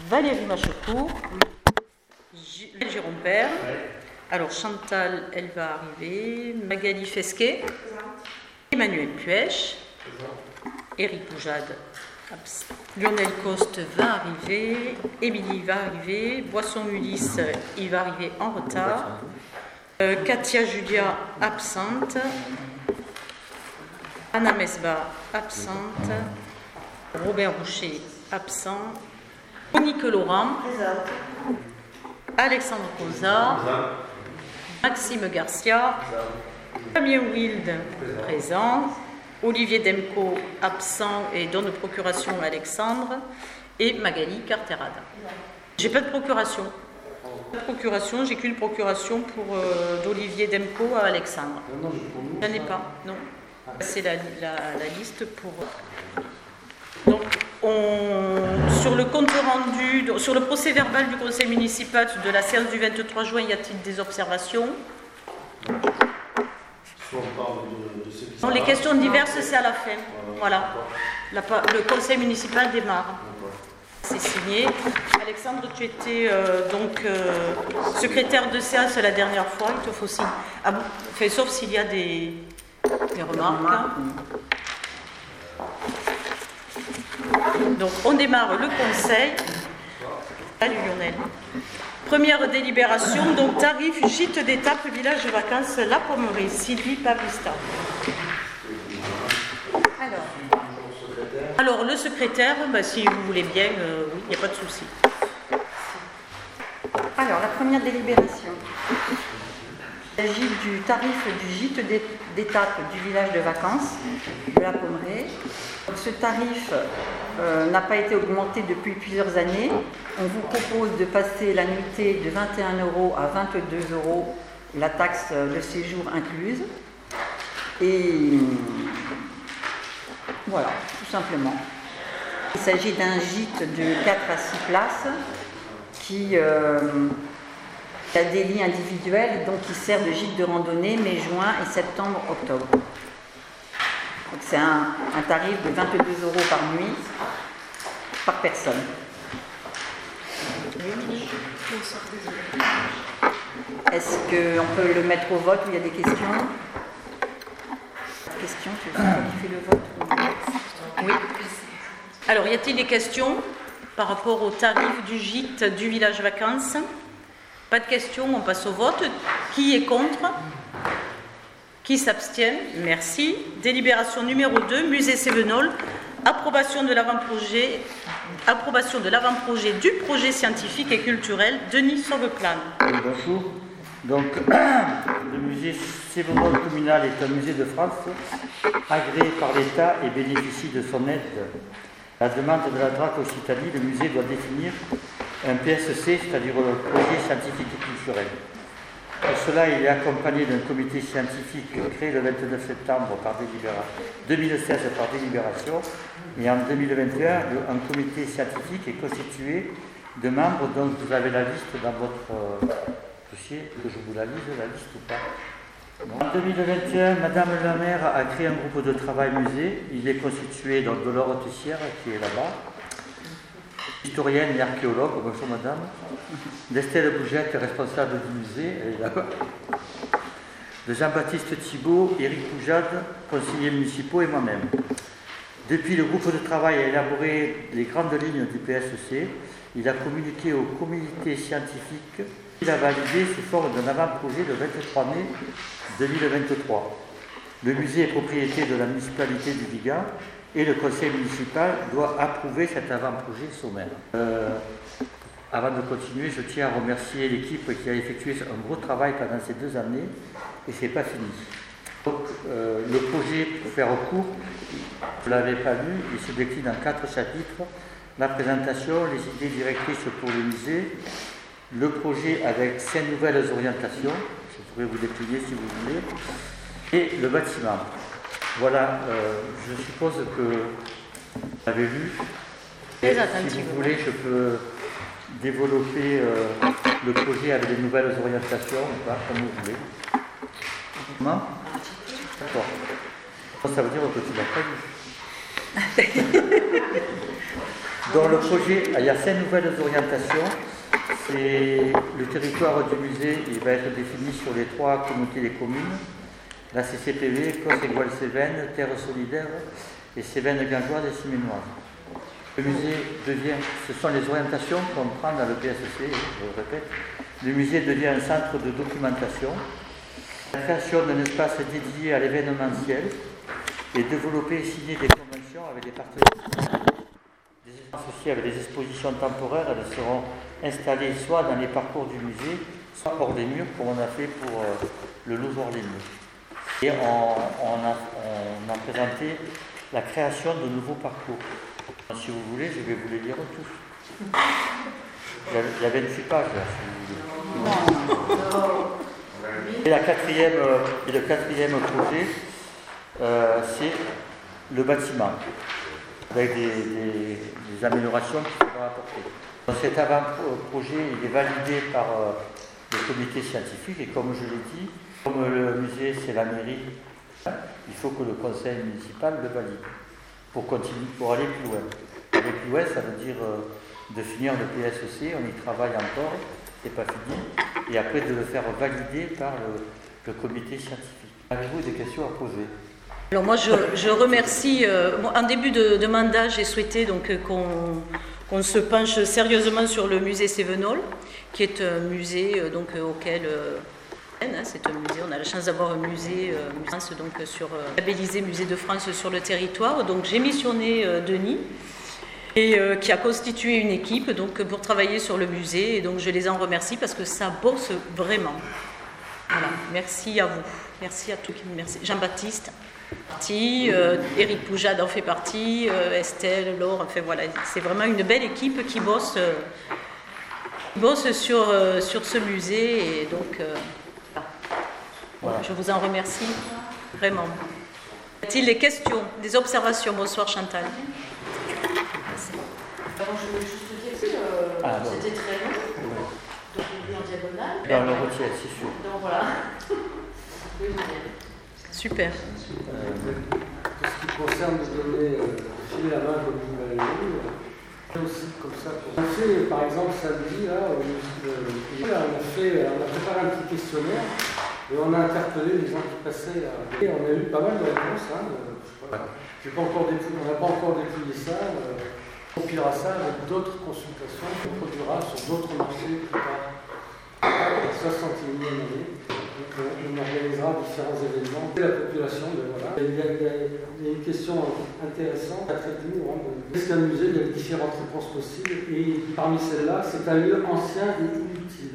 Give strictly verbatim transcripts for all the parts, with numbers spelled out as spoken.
Valérie Machecourt, Jérôme Père. Alors Chantal, elle va arriver. Magali Fesquet, Emmanuel Puech, Éric Poujade, Lionel Coste va arriver, Émilie va arriver, Boisson Ulysse, il va arriver en retard, euh, Katia Julia, absente, Anna Mesba, absente, Robert Roucher, absent, Monique Laurent, Alexandre Cosa, Maxime Garcia, Damien Wild, présent, Olivier Demco, absent et donne procuration à Alexandre, et Magali Carterada. J'ai pas de procuration. Pas de procuration, j'ai qu'une procuration pour euh, d'Olivier Demco à Alexandre. Je n'en ai pas, non. C'est la, la, la liste pour. Donc, on, sur le compte rendu, sur le procès verbal du conseil municipal de la séance du vingt-trois juin, y a-t-il des observations? Non, les questions diverses, c'est à la fin. Voilà. La, le conseil municipal démarre. C'est signé. Alexandre, tu étais euh, donc euh, secrétaire de séance la dernière fois. Il te faut signer. Ah bon, enfin, sauf s'il y a des, des remarques. Donc, on démarre le conseil. Salut Lionel. Première délibération, donc tarif gîte d'étape village de vacances La Pommerie, Sylvie Pavista. Alors, alors le secrétaire, bah, si vous voulez bien, euh, oui, il n'y a pas de souci. Alors, la première délibération. Il s'agit du tarif du gîte d'étape du village de vacances de La Pommerie. Donc, ce tarif euh, n'a pas été augmenté depuis plusieurs années. On vous propose de passer la nuitée de vingt et un euros à vingt-deux euros, la taxe de séjour incluse. Et voilà, tout simplement. Il s'agit d'un gîte de quatre à six places qui euh, a des lits individuels, donc qui sert de gîte de randonnée mai, juin et septembre, octobre. Donc c'est un, un tarif de vingt-deux euros par nuit, par personne. Est-ce qu'on peut le mettre au vote ou il y a des questions? Questions, tu veux qualifier le vote? Oui. Alors, y a-t-il des questions par rapport au tarif du gîte du village vacances? Pas de questions, on passe au vote. Qui est contre? Qui s'abstient? Merci. Délibération numéro deux, musée Sévenol. Approbation de l'avant-projet, approbation de l'avant-projet du projet scientifique et culturel Denis Sauveplan. Bonjour. Donc, le musée Sévenol communal est un musée de France agréé par l'État et bénéficie de son aide. À la demande de la D R A C Occitanie, le musée doit définir un P S C, c'est-à-dire un projet scientifique et culturel. Pour cela, il est accompagné d'un comité scientifique créé le vingt-neuf septembre par délibération, deux mille seize par délibération, et en deux mille vingt et un, un comité scientifique est constitué de membres dont vous avez la liste dans votre dossier, que je vous la lise, la liste ou pas. En deux mille vingt et un, Madame la maire a créé un groupe de travail musée. Il est constitué donc, de Laure Tessière, qui est là-bas, historienne et archéologue, bonjour madame, d'Estelle Bougette, responsable du musée, elle est là-bas, de Jean-Baptiste Thibault, Éric Poujade, conseiller municipaux et moi-même. Depuis, le groupe de travail a élaboré les grandes lignes du P S C. Il a communiqué au comité scientifique. Il a validé sous forme d'un avant-projet le vingt-trois mai deux mille vingt-trois. Le musée est propriété de la municipalité du Vigan et le conseil municipal doit approuver cet avant-projet sommaire. Euh, avant de continuer, je tiens à remercier l'équipe qui a effectué un gros travail pendant ces deux années et ce n'est pas fini. Donc, euh, le projet, pour faire court, vous ne l'avez pas vu, il se décline en quatre chapitres. La présentation, les idées directrices pour le musée, le projet avec cinq nouvelles orientations, je pourrais vous décliner si vous voulez, et le bâtiment. Voilà, euh, je suppose que vous l'avez vu. Et si vous voulez, je peux développer euh, le projet avec des nouvelles orientations, ou pas, comme vous voulez. Comment? D'accord. Ça veut dire que tu ne l'as pas vu. Dans le projet, il y a cinq nouvelles orientations. C'est le territoire du musée, il va être défini sur les trois communautés des communes, la C C P V, Cos-et-Goual-Cévennes, Terre solidaire et Cévennes-Gangeoise et Siménoise. Le musée devient, ce sont les orientations qu'on prend dans le P S C, je le répète. Le musée devient un centre de documentation, la création d'un espace dédié à l'événementiel et développer et signer des conventions avec des partenaires. Des espaces aussi avec des expositions temporaires, elles seront installées soit dans les parcours du musée, soit hors des murs, comme on a fait pour euh, le Louvre hors des murs. Et on, on, a, on a présenté la création de nouveaux parcours. Si vous voulez, je vais vous les lire tous. Il y a vingt-huit pages là, si vous voulez. Et, la quatrième, et le quatrième projet, euh, c'est le bâtiment, avec des, des, des améliorations qu'il faudra apporter. Donc cet avant-projet, il est validé par euh, le comité scientifique, et comme je l'ai dit, comme le musée c'est la mairie, il faut que le conseil municipal le valide pour continuer, pour aller plus loin. Aller plus loin, ça veut dire euh, de finir le P S C, on y travaille encore, c'est pas fini, et après de le faire valider par le, le comité scientifique. Avez-vous des questions à poser? Alors moi je, je remercie, euh, en début de, de mandat j'ai souhaité donc qu'on qu'on se penche sérieusement sur le musée Cévenol, qui est un musée euh, donc, auquel... Euh, c'est un musée, on a la chance d'avoir un musée euh, donc, sur, euh, labellisé Musée de France sur le territoire. Donc j'ai missionné euh, Denis, et, euh, qui a constitué une équipe donc, pour travailler sur le musée. Et donc je les en remercie parce que ça bosse vraiment. Voilà, merci à vous. Merci à tous qui me remercient. Jean-Baptiste, euh, Éric Poujade en fait partie, euh, Estelle, Laure, enfin voilà, c'est vraiment une belle équipe qui bosse, euh, qui bosse sur, euh, sur ce musée. Et donc... Euh, Voilà. Je vous en remercie, vraiment. Y a-t-il des questions, des observations? Bonsoir Chantal. Merci. Alors, je voulais juste dire que euh, ah, c'était très long, ouais. Donc on est en diagonale. Dans le routier, c'est sûr. Donc voilà. Super. Euh, pour ce qui concerne de donner euh, filer la main comme vous l'avez dit, euh, aussi comme ça. Pour... On a fait, par exemple, samedi, là, euh, euh, on, a fait, on a préparé un petit questionnaire. Et on a interpellé les gens qui passaient. À... Et on a eu pas mal de réponses. Hein, de... J'ai pas encore dépouillé, on n'a pas encore dépouillé ça. Euh... On compilera ça avec d'autres consultations qu'on produira sur d'autres marchés plus tard. La soixante et unième année. Donc, on organisera différents événements. Et la population, ben voilà. Il y, a, il, y a, il y a une question intéressante à traiter. Qu'est-ce qu'un musée? Il y a différentes réponses possibles. Et parmi celles-là, c'est un lieu ancien et inutile.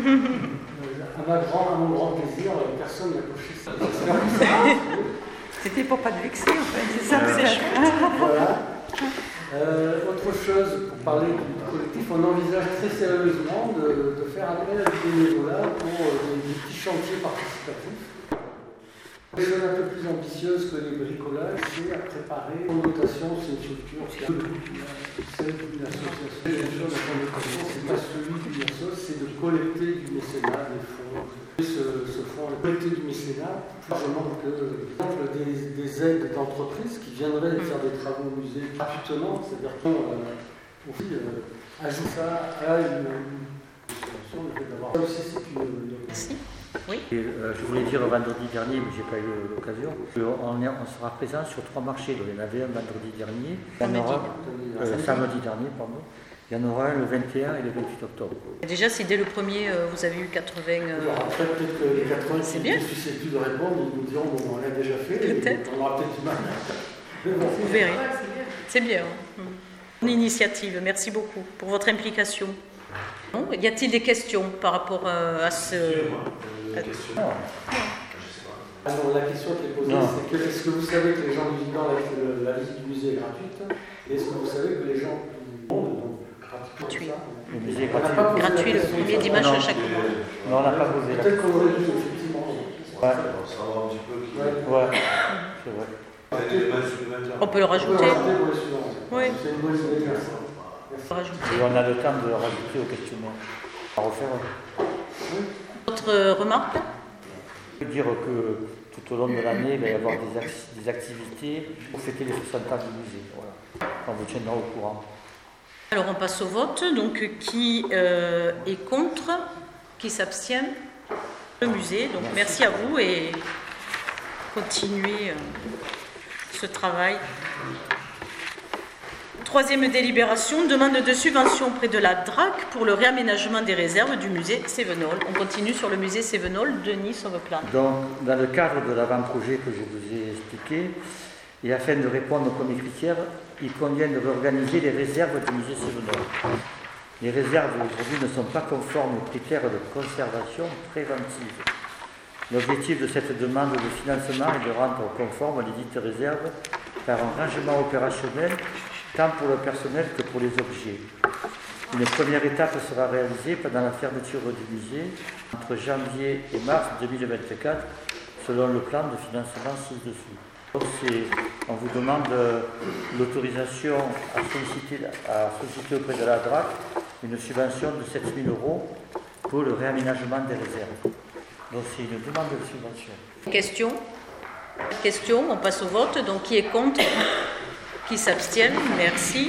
À, ma grand, à mon grand plaisir, personne n'a coché ça. C'était pour pas te vexer, en fait, c'est ça que c'est. Voilà. Euh, autre chose, pour parler du collectif, on envisage très sérieusement de, de faire appel à des bénévolats pour euh, des, des petits chantiers participatifs. Une chose un peu plus ambitieuse que les bricolages, c'est à préparer une dotation, c'est une structure qui a celle d'une association. Une chose à connotation, c'est pas celui d'une association, c'est de collecter du mécénat, des fonds. Ce, ce fonds, collecter du mécénat, plus largement que des, des aides d'entreprises qui viendraient faire des travaux au musée gratuitement, c'est-à-dire qu'on euh, euh, ajoute ça à une, une solution, le fait d'avoir. Ça aussi, c'est une. Merci. Oui. Et, euh, je voulais dire vendredi dernier, mais je n'ai pas eu l'occasion, on, on sera présent sur trois marchés. Donc, il y en avait un vendredi dernier, il y en aura, euh, samedi dernier, pardon. Il y en aura un le vingt et un et le vingt-huit octobre. Déjà, si dès le premier, euh, vous avez eu quatre-vingts... Euh... Après, peut-être que les quatre-vingts c'est bien. Qui ne susceptibles de répondre, ils nous diront bon, on l'a déjà fait, peut-être. On aura peut-être du mal. Vous verrez. C'est bien. Hein. Une initiative. Merci beaucoup pour votre implication. Bon, y a-t-il des questions par rapport euh, à ce... La question. Alors, la question qui est posée, non. c'est que est-ce que vous savez que les gens visitant la, la visite du musée est gratuite? Et est-ce que vous savez que les gens qui vont gratuit. Le musée est gratuit. Gratuit le premier dimanche à chaque mois. Non, on n'a pas posé la Peut-être qu'on aurait dû, effectivement. Ouais. On saura un petit peu qui. Ouais, ouais. C'est vrai. On peut le rajouter. Oui. C'est une bonne idée. Et on a le temps de le rajouter au questionnaire. À refaire. D'autres remarques? Je veux dire que tout au long de l'année, il va y avoir des, ac- des activités pour fêter les soixante ans du musée. Voilà. On vous tiendra au courant. Alors on passe au vote. Donc qui euh, est contre? Qui s'abstient? Le musée. Donc merci à vous et continuez euh, ce travail. Troisième délibération, demande de subvention auprès de la D R A C pour le réaménagement des réserves du musée Cévenol. On continue sur le musée Cévenol. Denis Sauveplan. Donc, dans le cadre de l'avant-projet que je vous ai expliqué, et afin de répondre aux premiers critères, il convient de réorganiser les réserves du musée Cévenol. Les réserves aujourd'hui ne sont pas conformes aux critères de conservation préventive. L'objectif de cette demande de financement est de rendre conformes les dites réserves par un rangement opérationnel tant pour le personnel que pour les objets. Une première étape sera réalisée pendant la fermeture du musée entre janvier et mars deux mille vingt-quatre selon le plan de financement ci-dessous. Donc on vous demande euh, l'autorisation à solliciter, à solliciter auprès de la D R A C une subvention de sept mille euros pour le réaménagement des réserves. Donc c'est une demande de subvention. Question. Question, on passe au vote. Donc qui est contre? Qui s'abstiennent? Merci.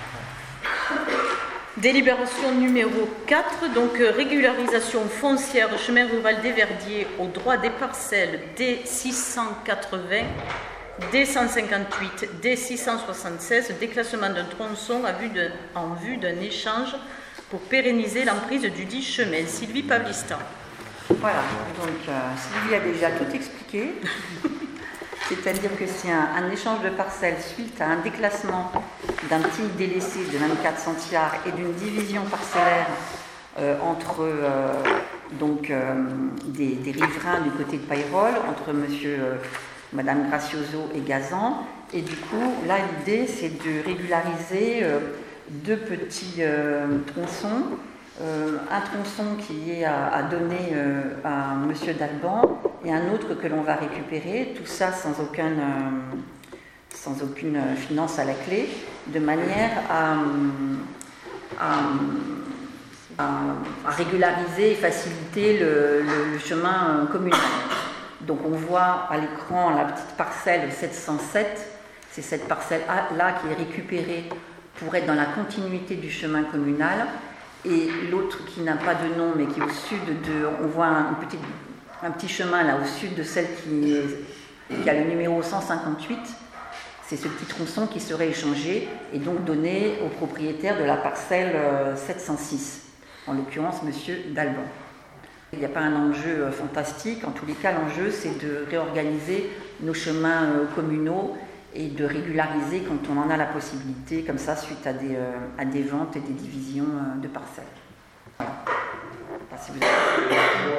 Délibération numéro quatre, donc euh, régularisation foncière chemin rural des Verdiers au droit des parcelles D six cent quatre-vingts, D cent cinquante-huit, D six cent soixante-seize, déclassement d'un tronçon à vue de, en vue d'un échange pour pérenniser l'emprise du dit chemin. Sylvie Pavlista. Voilà, donc euh, Sylvie a déjà tout expliqué. C'est-à-dire que c'est un, un échange de parcelles suite à un déclassement d'un petit délaissé de vingt-quatre centiares et d'une division parcellaire euh, entre euh, donc, euh, des, des riverains du côté de Payrolles, entre monsieur, euh, madame Gracioso et Gazan. Et du coup, là, l'idée, c'est de régulariser euh, deux petits euh, tronçons. Euh, un tronçon qui est à, à donner euh, à monsieur Dalban et un autre que l'on va récupérer, tout ça sans, aucun, euh, sans aucune finance à la clé, de manière à, à, à, à régulariser et faciliter le, le, le chemin communal. Donc on voit à l'écran la petite parcelle sept cent sept, c'est cette parcelle-là qui est récupérée pour être dans la continuité du chemin communal. Et l'autre qui n'a pas de nom, mais qui est au sud de... On voit un, petit, un petit chemin là, au sud de celle qui, est, qui a le numéro cent cinquante-huit. C'est ce petit tronçon qui serait échangé et donc donné au propriétaire de la parcelle sept cent six, en l'occurrence monsieur Dalban. Il n'y a pas un enjeu fantastique. En tous les cas, l'enjeu, c'est de réorganiser nos chemins communaux et de régulariser quand on en a la possibilité, comme ça, suite à des, euh, à des ventes et des divisions euh, de parcelles. Voilà. Si vous avez...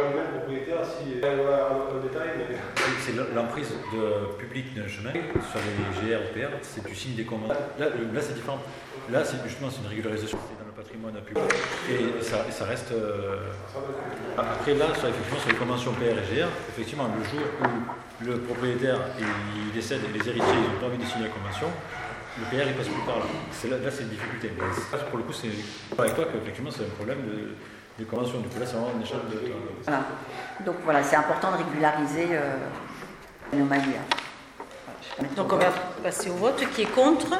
C'est l'emprise de public d'un chemin sur les G R O P R, c'est du signe des commandes. Là, là c'est différent. Là, c'est justement c'est une régularisation dans le patrimoine public. Et ça, ça reste. Euh... Après, là, sur, effectivement, sur les conventions P R et G R, effectivement, le jour où le propriétaire il décède et les héritiers ils n'ont pas envie de signer la convention, le P R il passe plus par là. Là, là c'est une difficulté. Ça, pour le coup, c'est avec toi qu'effectivement c'est un problème de, de convention. Du coup, là, c'est vraiment un échange de. Voilà. Donc voilà, c'est important de régulariser euh, l'anomalie. Voilà. Donc on va passer au vote. Qui est contre?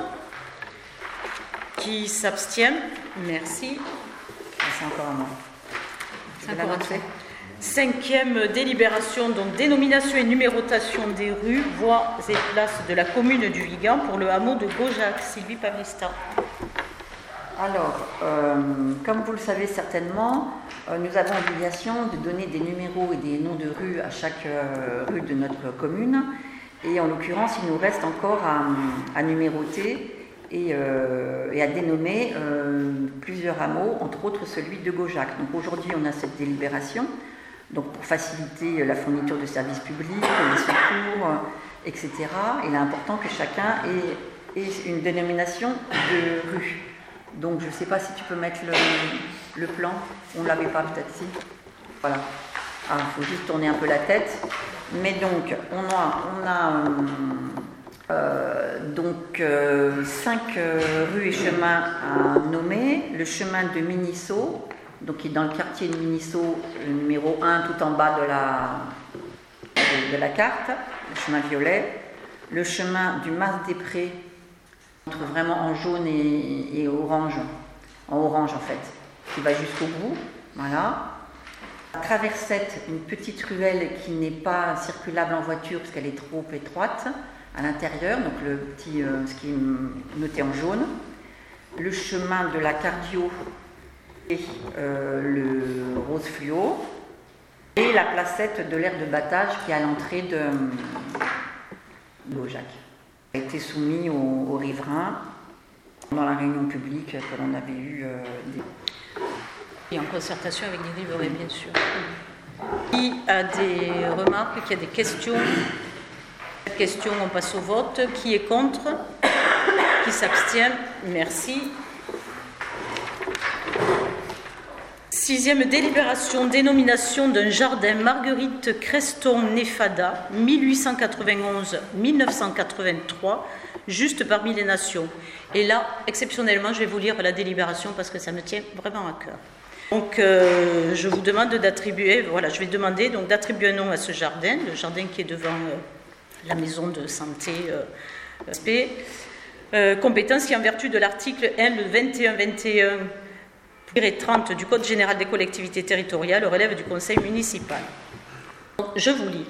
Qui s'abstient? Merci. C'est encore un mot. C'est encore un fait. Cinquième délibération, donc dénomination et numérotation des rues, voies et places de la commune du Vigan pour le hameau de Gaujac. Sylvie Pavlista. Alors, euh, comme vous le savez certainement, euh, nous avons l'obligation de donner des numéros et des noms de rues à chaque euh, rue de notre commune. Et en l'occurrence, il nous reste encore à, à numéroter et, euh, et à dénommer euh, plusieurs hameaux, entre autres celui de Gaujac. Donc aujourd'hui, on a cette délibération. Donc pour faciliter la fourniture de services publics, les secours, et cetera. Il est important que chacun ait, ait une dénomination de rue. Donc je ne sais pas si tu peux mettre le, le plan. On ne l'avait pas peut-être si. Voilà. Il faut juste tourner un peu la tête. Mais donc on a, on a euh, donc euh, cinq euh, rues et chemins à nommer. Le chemin de Minisso, donc qui est dans le quartier de Minisso, le numéro un tout en bas de la, de, de la carte, le chemin violet. Le chemin du Mas des Prés, entre vraiment en jaune et, et orange, en orange en fait, qui va jusqu'au bout, voilà. La traversette, une petite ruelle qui n'est pas circulable en voiture parce qu'elle est trop étroite à l'intérieur, donc le petit, euh, ce qui est noté en jaune. Le chemin de la cardio et euh, le rose fluo. Et la placette de l'aire de battage qui est à l'entrée de, de Laujac. A été soumis aux, aux riverains dans la réunion publique que l'on avait eue. Euh, des... Et en concertation avec les riverains, bien sûr. Qui a des remarques, qui a des questions? Question, on passe au vote. Qui est contre? Qui s'abstient? Merci. Sixième délibération, dénomination d'un jardin Marguerite Creston-Nefada, mille huit cent quatre-vingt-onze à mille neuf cent quatre-vingt-trois, juste parmi les nations. Et là, exceptionnellement, je vais vous lire la délibération parce que ça me tient vraiment à cœur. Donc, euh, je vous demande d'attribuer, voilà, je vais demander donc d'attribuer un nom à ce jardin, le jardin qui est devant euh, la maison de santé euh, S P, euh, compétence qui, en vertu de l'article L vingt et un vingt et un trente du Code général des collectivités territoriales, relève du conseil municipal. Donc, je vous lis.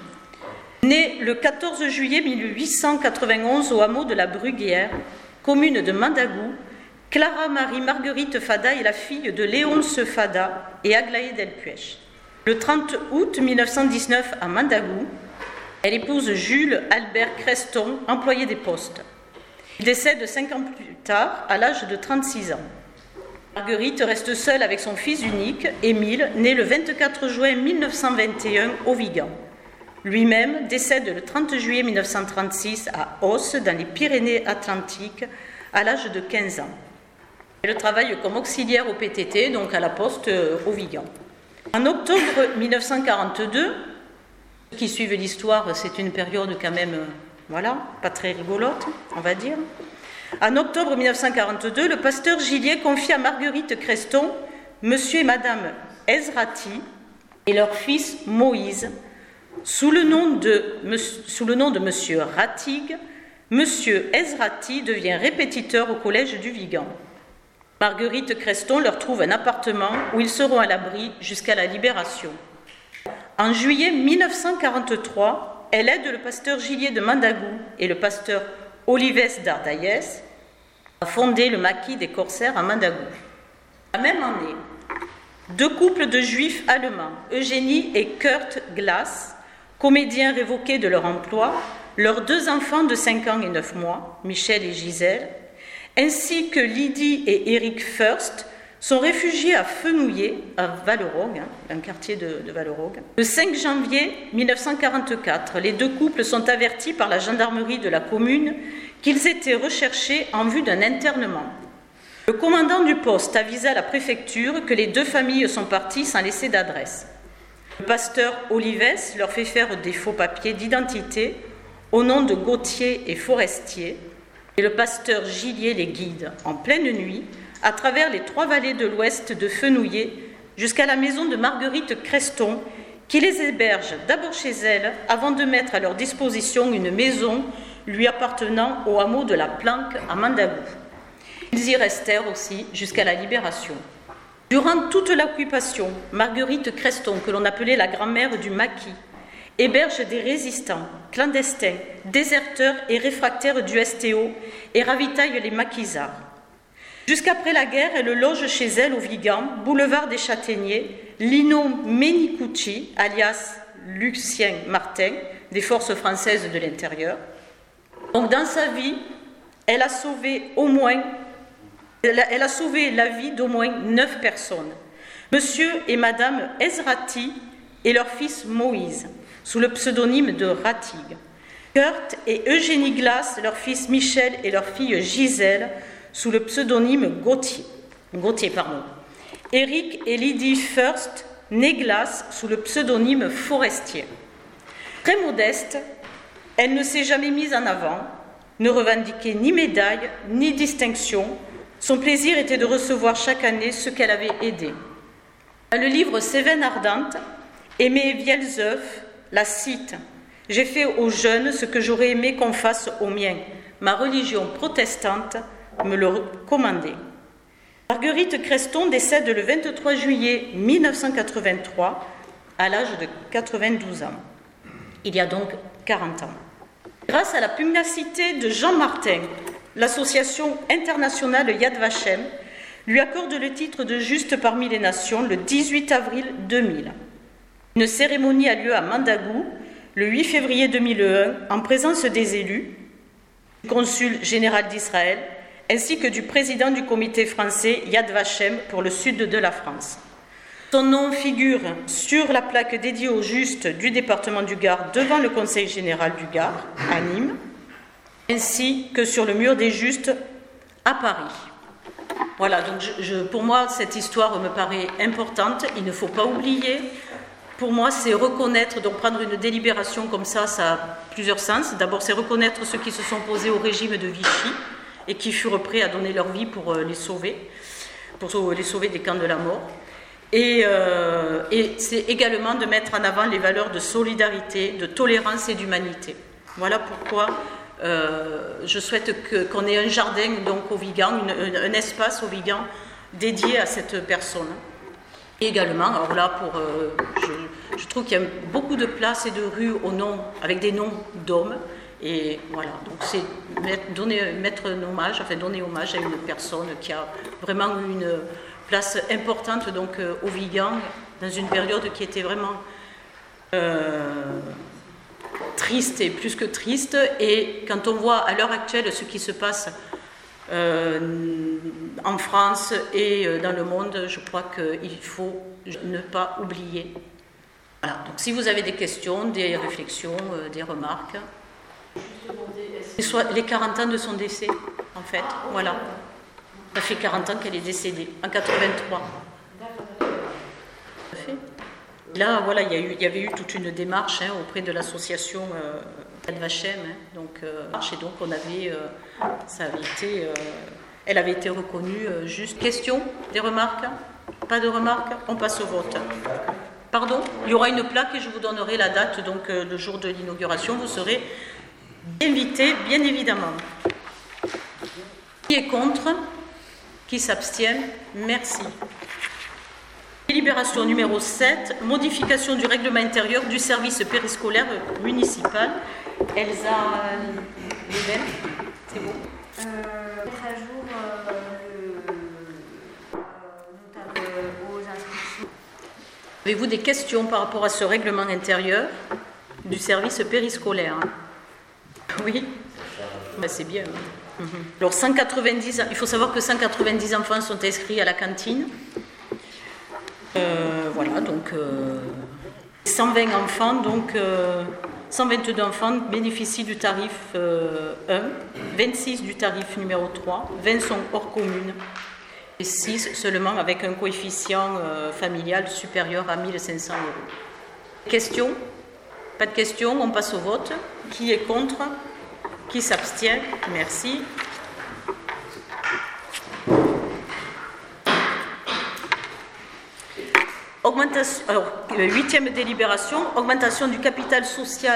Né le quatorze juillet mille huit cent quatre-vingt-onze au hameau de la Bruguière, commune de Mandagou, Clara Marie Marguerite Fada est la fille de Léonce Fada et Aglaé Delpuech. Le trente août mille neuf cent dix-neuf à Mandagou, elle épouse Jules Albert Creston, employé des postes. Il décède cinq ans plus tard, à l'âge de trente-six ans. Marguerite reste seule avec son fils unique, Émile, né le vingt-quatre juin mille neuf cent vingt et un au Vigan. Lui-même décède le trente juillet mille neuf cent trente-six à Os, dans les Pyrénées-Atlantiques, à l'âge de quinze ans. Elle travaille comme auxiliaire au P T T, donc à la poste euh, au Vigan. En octobre mille neuf cent quarante-deux, ceux qui suivent l'histoire, c'est une période quand même, euh, voilà, pas très rigolote, on va dire. En octobre mille neuf cent quarante-deux, le pasteur Gillier confie à Marguerite Creston, monsieur et madame Ezrati et leur fils Moïse, sous le nom de, sous le nom de monsieur Ratig. Monsieur Ezrati devient répétiteur au collège du Vigan. Marguerite Creston leur trouve un appartement où ils seront à l'abri jusqu'à la libération. En juillet mille neuf cent quarante-trois, elle aide le pasteur Gillier de Mandagou et le pasteur Olives d'Ardaïès a fondé le maquis des corsaires à Mandagou. La même année, deux couples de juifs allemands, Eugénie et Kurt Glass, comédiens révoqués de leur emploi, leurs deux enfants de cinq ans et neuf mois, Michel et Gisèle, ainsi que Lydie et Eric First, sont réfugiés à Fenouillet, à Vallerogue, hein, un quartier de, de Vallerogue. Le cinq janvier mille neuf cent quarante-quatre, les deux couples sont avertis par la gendarmerie de la commune qu'ils étaient recherchés en vue d'un internement. Le commandant du poste avisa la préfecture que les deux familles sont parties sans laisser d'adresse. Le pasteur Olives leur fait faire des faux papiers d'identité au nom de Gauthier et Forestier, et le pasteur Gillier les guide en pleine nuit à travers les trois vallées de l'ouest de Fenouillet jusqu'à la maison de Marguerite Creston, qui les héberge d'abord chez elle avant de mettre à leur disposition une maison lui appartenant au hameau de la Planque à Mandagou. Ils y restèrent aussi jusqu'à la libération. Durant toute l'occupation, Marguerite Creston, que l'on appelait la grand-mère du maquis, héberge des résistants, clandestins, déserteurs et réfractaires du S T O et ravitaille les maquisards. Jusqu'après la guerre, elle loge chez elle au Vigan, boulevard des Châtaigniers, Lino Menicucci, alias Lucien Martin, des forces françaises de l'intérieur. Donc dans sa vie, elle a sauvé au moins, elle a, elle a sauvé la vie d'au moins neuf personnes. Monsieur et madame Ezrati et leur fils Moïse, sous le pseudonyme de Ratig. Kurt et Eugénie Glass, leur fils Michel et leur fille Gisèle, sous le pseudonyme Gauthier. Gauthier, pardon. Eric et Lydie First, née Glass, sous le pseudonyme Forestier. Très modeste, elle ne s'est jamais mise en avant, ne revendiquait ni médaille, ni distinction. Son plaisir était de recevoir chaque année ceux qu'elle avait aidés. Dans le livre Cévennes ardentes, Aimé Vielzeuf la cite « J'ai fait aux jeunes ce que j'aurais aimé qu'on fasse aux miens. Ma religion protestante me le commandait. » Marguerite Creston décède le vingt-trois juillet mille neuf cent quatre-vingt-trois à l'âge de quatre-vingt-douze ans. Il y a donc quarante ans. Grâce à la pugnacité de Jean Martin, l'association internationale Yad Vashem lui accorde le titre de juste parmi les nations le dix-huit avril deux mille. Une cérémonie a lieu à Mandagou le huit février deux mille un en présence des élus, du consul général d'Israël, ainsi que du président du comité français Yad Vashem pour le sud de la France. Son nom figure sur la plaque dédiée au Juste du département du Gard devant le conseil général du Gard, à Nîmes, ainsi que sur le mur des Justes à Paris. Voilà, donc je, je, pour moi, cette histoire me paraît importante, il ne faut pas oublier. Pour moi, c'est reconnaître, donc prendre une délibération comme ça, ça a plusieurs sens. D'abord, c'est reconnaître ceux qui se sont opposés au régime de Vichy et qui furent prêts à donner leur vie pour les sauver, pour les sauver des camps de la mort. Et, euh, et c'est également de mettre en avant les valeurs de solidarité, de tolérance et d'humanité. Voilà pourquoi euh, je souhaite que, qu'on ait un jardin donc, au Vigan, une, un espace au Vigan dédié à cette personne. Et également, alors là, pour, euh, je, je trouve qu'il y a beaucoup de places et de rues au nom, avec des noms d'hommes. Et voilà, donc c'est mettre, donner, mettre un hommage, enfin donner hommage à une personne qui a vraiment eu une place importante donc, euh, au Vigan, dans une période qui était vraiment euh, triste et plus que triste. Et quand on voit à l'heure actuelle ce qui se passe euh, en France et euh, dans le monde, je crois qu'il faut ne pas oublier. Voilà, donc si vous avez des questions, des réflexions, euh, des remarques. Les quarante ans de son décès, en fait, voilà. Ça fait quarante ans qu'elle est décédée, en quatre-vingt-trois. Là, voilà, il y, a eu, il y avait eu toute une démarche hein, auprès de l'association euh, Yad Vashem, hein, donc, euh, et donc on avait, euh, ça avait été, euh, elle avait été reconnue euh, juste. Questions, des remarques? Pas de remarques? On passe au vote. Pardon? Il y aura une plaque et je vous donnerai la date, donc euh, le jour de l'inauguration, vous serez invité, bien évidemment. Qui est contre? Qui s'abstient? Merci. Délibération numéro sept, modification du règlement intérieur du service périscolaire municipal. Elsa Léven, c'est bon. Euh, mettre à jour euh, le, euh, aux inscriptions. Avez-vous des questions par rapport à ce règlement intérieur du service périscolaire? Oui, ben, c'est bien. Mm-hmm. Alors, cent quatre-vingt-dix, il faut savoir que cent quatre-vingt-dix enfants sont inscrits à la cantine. Euh, voilà, donc euh, cent vingt enfants, donc euh, cent vingt-deux enfants bénéficient du tarif euh, un, vingt-six du tarif numéro trois, vingt sont hors commune et six seulement avec un coefficient euh, familial supérieur à mille cinq cents euros. Questions? Pas de questions, on passe au vote. Qui est contre? Qui s'abstient? Merci. Augmentation, alors, huitième délibération, augmentation du capital social.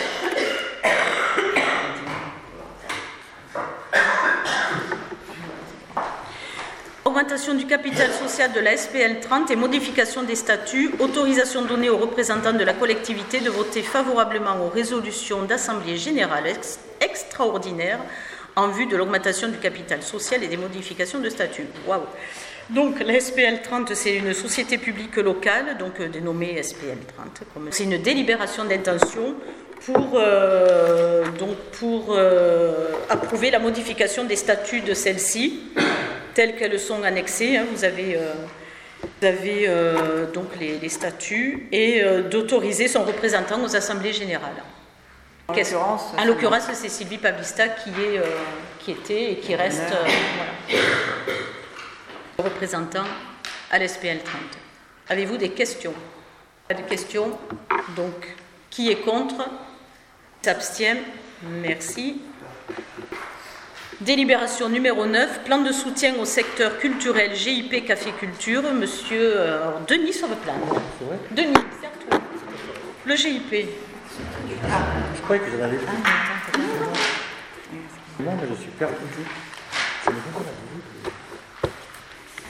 Augmentation du capital social de la S P L trente et modification des statuts, autorisation donnée aux représentants de la collectivité de voter favorablement aux résolutions d'assemblée générale ex- extraordinaire en vue de l'augmentation du capital social et des modifications de statut. Waouh! Donc la S P L trente, c'est une société publique locale, donc euh, dénommée S P L trente. Comme... C'est une délibération d'intention pour, euh, donc pour euh, approuver la modification des statuts de celle-ci, telles qu'elles sont annexées. Hein. Vous avez, euh, vous avez euh, donc les, les statuts, et euh, d'autoriser son représentant aux assemblées générales. En l'occurrence, en l'occurrence, c'est Sylvie Pavlista qui, est, euh, qui était et qui reste euh, voilà, représentant à l'S P L trente. Avez-vous des questions? Pas de questions? Donc, qui est contre? S'abstient? Merci. Délibération numéro neuf, plan de soutien au secteur culturel G I P Café Culture. Monsieur euh, Denis Sauveplane. Denis, serre-toi. Le G I P. Ah, je croyais que j'en avais plus. Ah, non, mais je suis perdu. Je ne vois pas la vie.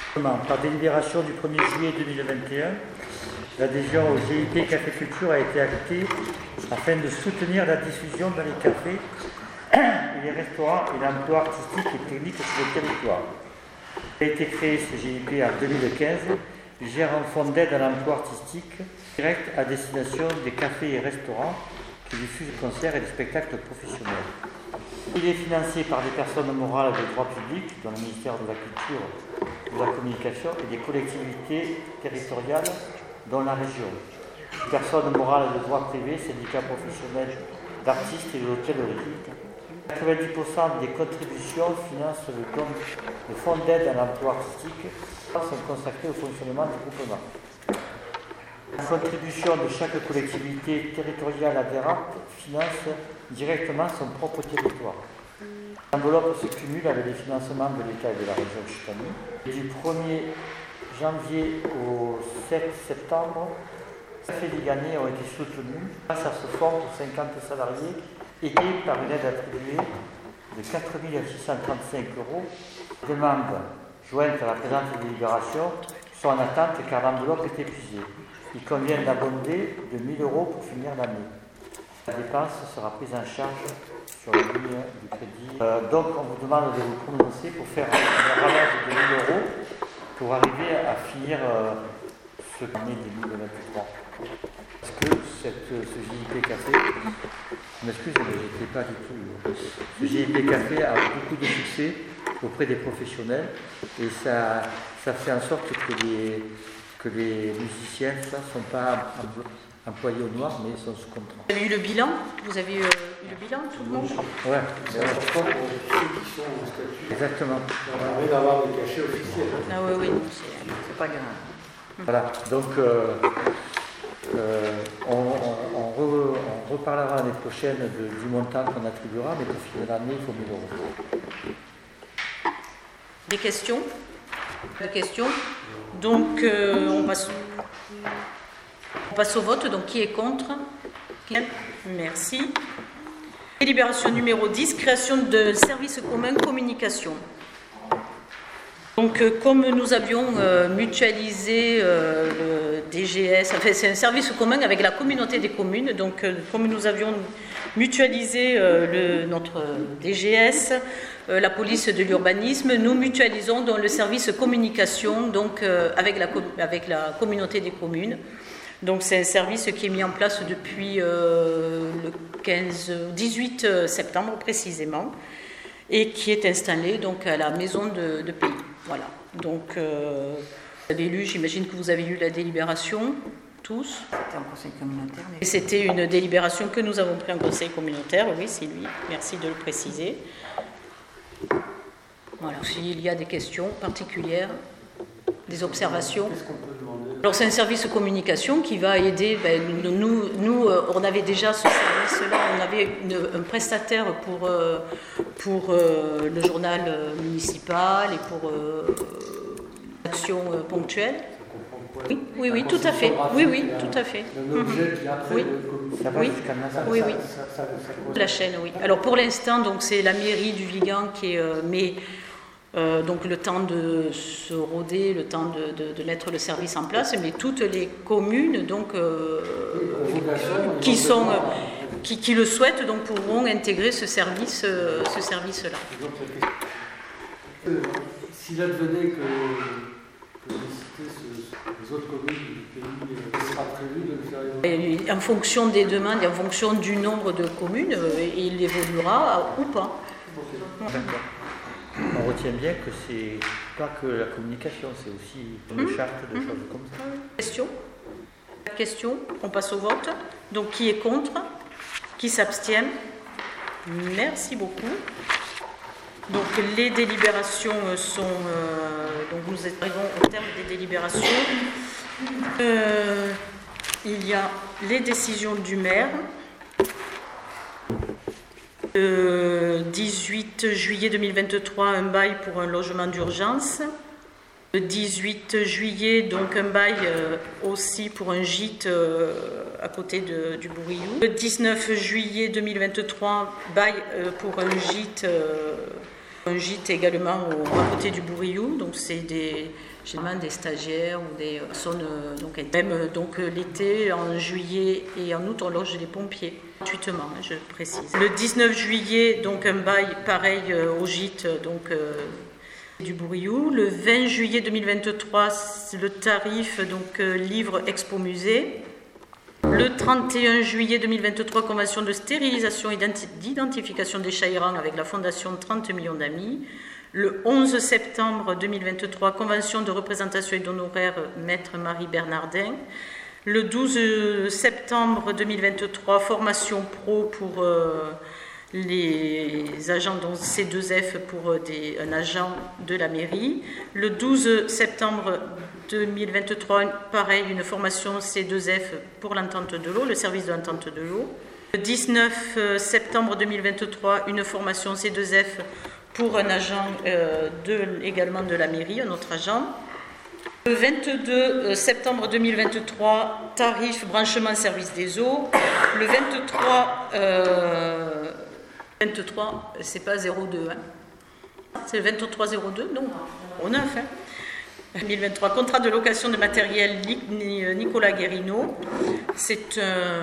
Par délibération du premier juillet deux mille vingt et un, l'adhésion au G I P Café Culture a été actée afin de soutenir la diffusion dans les cafés et les restaurants et l'emploi artistique et technique sur le territoire. Il a été créé ce G I P en deux mille quinze. Il gère un fonds d'aide à l'emploi artistique direct à destination des cafés et restaurants qui diffusent des concerts et des spectacles professionnels. Il est financé par des personnes morales de droit public, dont le ministère de la Culture, de la Communication et des collectivités territoriales, dont la région. Des personnes morales de droit privé, syndicats professionnels d'artistes et de l'hôtellerie. quatre-vingt-dix pour cent des contributions financent le, don, le fonds d'aide à l'emploi artistique sont consacrés au fonctionnement du groupement. La contribution de chaque collectivité territoriale adhérente finance directement son propre territoire. L'enveloppe se cumule avec les financements de l'État et de la région Occitanie. Du premier janvier au sept septembre, les cafés liganais ont été soutenus grâce à ce fonds pour cinquante salariés, aidés par une aide attribuée de quatre mille six cent trente-cinq euros. Les demandes jointes à la présente délibération sont en attente car l'enveloppe est épuisée. Il convient d'abonder de mille euros pour finir l'année. La dépense sera prise en charge sur la ligne du crédit. Euh, donc on vous demande de vous prononcer pour faire un rallage de mille euros pour arriver à finir euh, ce année deux mille vingt-trois. Parce que cette, ce G I P Café, je m'excuse, mais je n'étais pas du tout. Ce G I P Café a beaucoup de succès auprès des professionnels et ça, ça fait en sorte que les, que les musiciens ne sont pas employés au noir, mais sont sous contrat. Vous avez eu le bilan Vous avez eu le bilan, tout le monde? Oui, c'est important pour ceux qui sont au statut. Exactement. On permet d'avoir des cachets officiels. Ah oui, oui, c'est pas grave. Voilà, donc euh, euh, on, on, on, re, on reparlera l'année prochaine de, du montant qu'on attribuera, mais pour finir l'année, il faut mille euros. Des questions Des questions Donc, euh, on, passe, on passe au vote. Donc, qui est contre? Merci. Délibération numéro dix, création de service commun communication. Donc, euh, comme nous avions euh, mutualisé euh, le D G S, enfin, c'est un service commun avec la communauté des communes, donc euh, comme nous avions mutualisé euh, le, notre D G S, euh, la police de l'urbanisme, nous mutualisons dans le service communication donc, euh, avec, la, avec la communauté des communes. Donc, c'est un service qui est mis en place depuis euh, le quinze, dix-huit septembre précisément, et qui est installé donc à la maison de, de pays. Voilà. Donc, euh, vous avez lu, j'imagine que vous avez lu la délibération, tous. C'était en conseil communautaire. Mais... Et c'était une délibération que nous avons prise en conseil communautaire, oui, c'est lui. Merci de le préciser. Voilà. S'il y a des questions particulières, des observations. Qu'est-ce qu'on peut demander? Alors, c'est un service de communication qui va aider. Ben, nous, nous, on avait déjà ce service-là. On avait une, un prestataire pour, pour euh, le journal municipal et pour euh, l'action euh, ponctuelle. Oui, oui, oui, tout à fait. Oui, oui, tout à fait. Un objet qui après Oui. Ça va Oui. jusqu'à Nazareth. Oui, oui. Ça, ça, ça, ça, La chaîne, oui. Alors pour l'instant, donc c'est la mairie du Vigan qui est, euh, mais euh, donc le temps de se roder, le temps de, de, de mettre le service en place, mais toutes les communes donc euh, qui sont euh, qui, qui le souhaitent donc pourront intégrer ce service, euh, ce service-là. S'il advenait que, que solliciter ce, les autres communes du pays, il sera prévu de le faire. Et en fonction des demandes, et en fonction du nombre de communes, euh, il évoluera ou pas. On retient bien que c'est pas que la communication, c'est aussi une Mmh. charte de choses comme ça. Question Question On passe au vote. Donc qui est contre? Qui s'abstient? Merci beaucoup. Donc les délibérations sont... Euh, donc nous arrivons au terme des délibérations. Euh, il y a les décisions du maire. Le dix-huit juillet deux mille vingt-trois, un bail pour un logement d'urgence. Le dix-huit juillet, donc un bail euh, aussi pour un gîte euh, à côté de, du Bourillou. Le dix-neuf juillet deux mille vingt-trois, bail euh, pour un gîte, euh, Un gîte également au, à côté du Bourriou, donc c'est des, généralement des stagiaires ou des personnes, donc même donc l'été, en juillet et en août, on loge les pompiers, gratuitement, hein, je précise. Le dix-neuf juillet, donc un bail pareil euh, au gîte donc, euh, du Bourriou. Le vingt juillet deux mille vingt-trois, le tarif donc euh, livre expo musée. Le trente et un juillet deux mille vingt-trois, convention de stérilisation et d'identification des chats errants avec la fondation trente millions d'amis. Le onze septembre deux mille vingt-trois, convention de représentation et d'honoraires Maître Marie Bernardin. Le douze septembre deux mille vingt-trois, formation pro pour euh, les agents dont C deux F pour des, un agent de la mairie. Le douze septembre deux mille vingt-trois, pareil, une formation C deux F pour l'entente de l'eau, le service de l'entente de l'eau. Le dix-neuf septembre deux mille vingt-trois, une formation C deux F pour un agent euh, de, également de la mairie, un autre agent. Le vingt-deux septembre deux mille vingt-trois, tarif branchement service des eaux. Le vingt-trois, euh, vingt-trois, c'est pas zéro deux, hein. C'est le vingt-trois zéro deux, non, au neuf, hein. deux mille vingt-trois, contrat de location de matériel Nicolas Guérino. C'est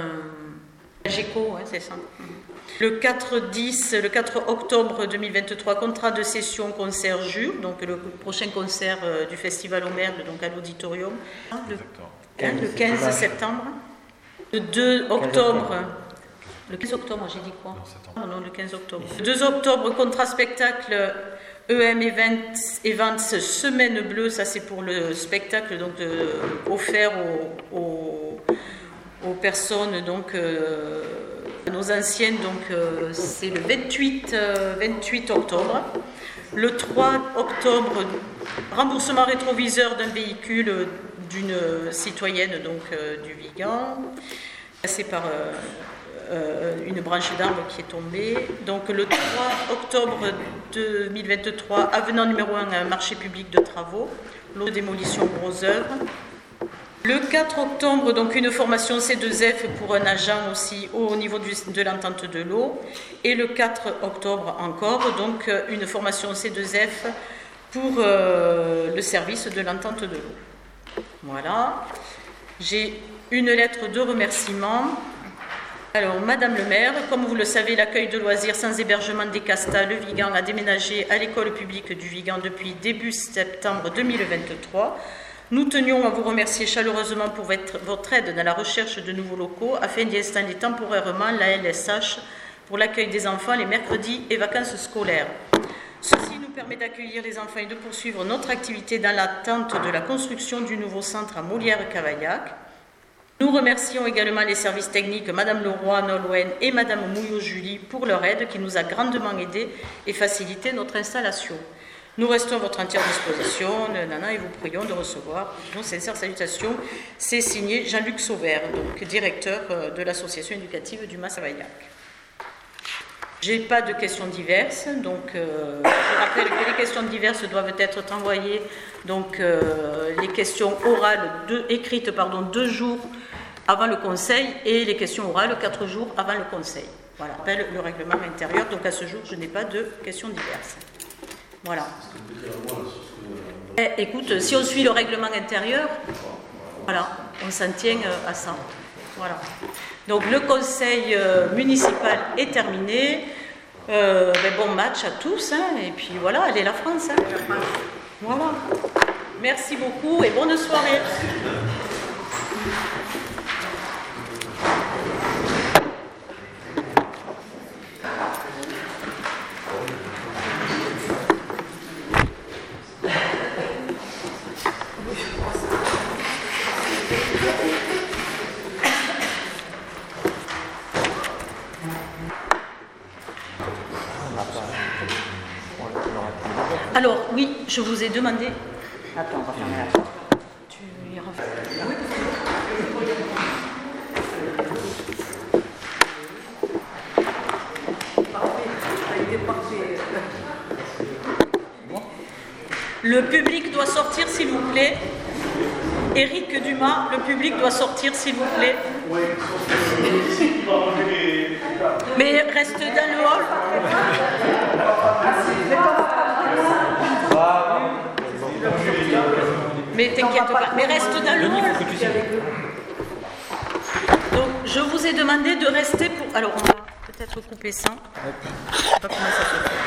un Géco, hein, c'est ça. Le quatre dix, le quatre octobre deux mille vingt-trois, contrat de session concert Jure, donc le prochain concert euh, du Festival au Merle, donc à l'auditorium. Le, hein, le quinze septembre. Le deux octobre. Le quinze octobre, j'ai dit quoi? Non, non, le quinze octobre. Le deux octobre, contrat spectacle E M Events, Events Semaine Bleue, ça c'est pour le spectacle donc, euh, offert aux, aux, aux personnes, donc euh, nos anciennes, donc euh, c'est le vingt-huit, euh, vingt-huit octobre. Le trois octobre, remboursement rétroviseur d'un véhicule d'une citoyenne donc, euh, du Vigan, passé par euh, euh, une branche d'arbre qui est tombée. Donc le trois octobre deux mille vingt-trois, avenant numéro un à un marché public de travaux, lot de démolition gros œuvres. Le quatre octobre, donc une formation C deux F pour un agent aussi au niveau du, de l'entente de l'eau. Et le quatre octobre encore, donc une formation C deux F pour euh, le service de l'entente de l'eau. Voilà. J'ai une lettre de remerciement. Alors, Madame le maire, comme vous le savez, l'accueil de loisirs sans hébergement des Castas, le Vigan, a déménagé à l'école publique du Vigan depuis début septembre deux mille vingt-trois. Nous tenions à vous remercier chaleureusement pour votre, votre aide dans la recherche de nouveaux locaux afin d'y installer temporairement la L S H pour l'accueil des enfants les mercredis et vacances scolaires. Ceci nous permet d'accueillir les enfants et de poursuivre notre activité dans l'attente de la construction du nouveau centre à Molière-Cavaillac. Nous remercions également les services techniques Madame Leroy, Nolwenn et Madame Mouillot-Julie pour leur aide qui nous a grandement aidé et facilité notre installation. Nous restons à votre entière disposition, Nana, et vous prions de recevoir nos sincères salutations. C'est signé Jean-Luc Sauvert, donc directeur de l'association éducative du Mas-Savaillac. Je n'ai pas de questions diverses, donc euh, je rappelle que les questions diverses doivent être envoyées, donc euh, les questions orales de, écrites pardon, deux jours avant le conseil et les questions orales quatre jours avant le conseil. Voilà, je rappelle le règlement intérieur, donc à ce jour je n'ai pas de questions diverses. Voilà. Eh, écoute, si on suit le règlement intérieur, voilà, on s'en tient à ça. Voilà. Donc le conseil euh, municipal est terminé. Euh, ben, bon match à tous, hein, et puis voilà, allez la France. Hein. Voilà. Merci beaucoup et bonne soirée. Alors, oui, je vous ai demandé... Attends, on va fermer la porte. Tu y refais. Oui. Le public doit sortir, s'il vous plaît. Éric Dumas, le public doit sortir, s'il vous plaît. Oui, c'est qui va enlever les... Mais reste dans le hall. Mais t'inquiète pas, mais reste dans le hall. Donc, je vous ai demandé de rester pour... Alors, on va peut-être couper ça. Je sais pas comment ça se fait.